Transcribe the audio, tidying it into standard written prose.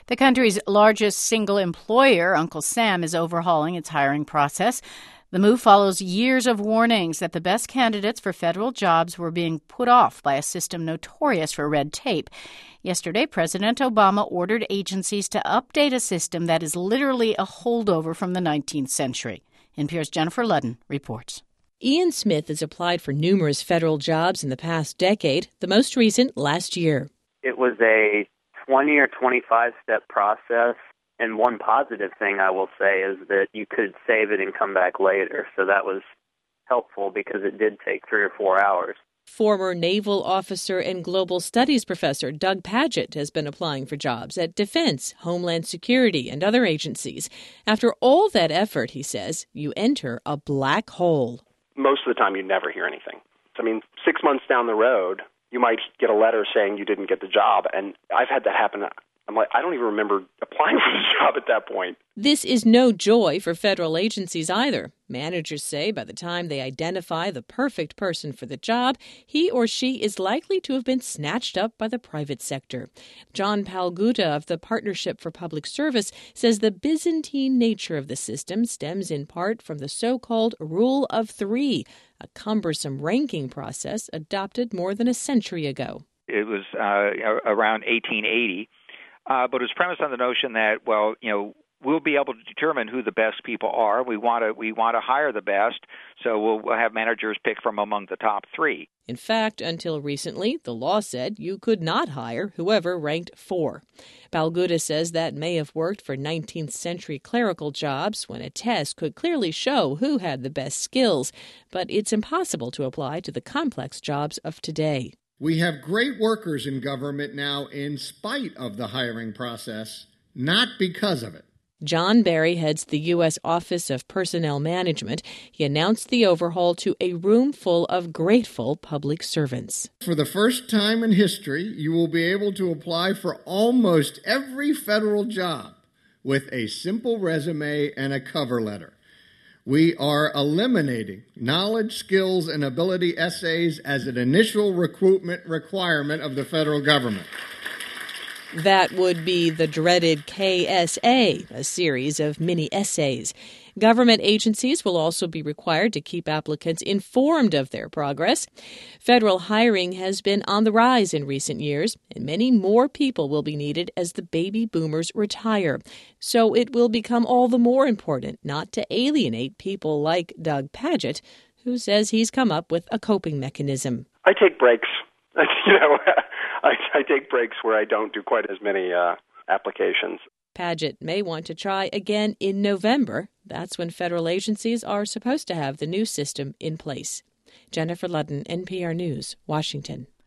The country's largest single employer, Uncle Sam, is overhauling its hiring process. The move follows years of warnings that the best candidates for federal jobs were being put off by a system notorious for red tape. Yesterday, President Obama ordered agencies to update a system that is literally a holdover from the 19th century. NPR's Jennifer Ludden reports. Ian Smith has applied for numerous federal jobs in the past decade, the most recent last year. It was a 20 or 25-step process. And one positive thing I will say is that you could save it and come back later. So that was helpful because it did take 3 or 4 hours. Former naval officer and global studies professor Doug Padgett has been applying for jobs at Defense, Homeland Security, and other agencies. After all that effort, he says, you enter a black hole. Most of the time, you never hear anything. 6 months down the road, you might get a letter saying you didn't get the job. And I've had that happen. I'm like, I don't even remember applying for the job at that point. This is no joy for federal agencies either. Managers say by the time they identify the perfect person for the job, he or she is likely to have been snatched up by the private sector. John Palguta of the Partnership for Public Service says the Byzantine nature of the system stems in part from the so-called Rule of Three, a cumbersome ranking process adopted more than a century ago. It was around 1880. But it was premised on the notion that, we'll be able to determine who the best people are. We want to hire the best, so we'll have managers pick from among the top 3. In fact, until recently, the law said you could not hire whoever ranked 4. Palguta says that may have worked for 19th century clerical jobs when a test could clearly show who had the best skills, but it's impossible to apply to the complex jobs of today. We have great workers in government now in spite of the hiring process, not because of it. John Barry heads the U.S. Office of Personnel Management. He announced the overhaul to a room full of grateful public servants. For the first time in history, you will be able to apply for almost every federal job with a simple resume and a cover letter. We are eliminating knowledge, skills, and ability essays as an initial recruitment requirement of the federal government. That would be the dreaded KSA, a series of mini essays. Government agencies will also be required to keep applicants informed of their progress. Federal hiring has been on the rise in recent years, and many more people will be needed as the baby boomers retire. So it will become all the more important not to alienate people like Doug Padgett, who says he's come up with a coping mechanism. I take breaks. I take breaks where I don't do quite as many applications. Padgett may want to try again in November. That's when federal agencies are supposed to have the new system in place. Jennifer Ludden, NPR News, Washington.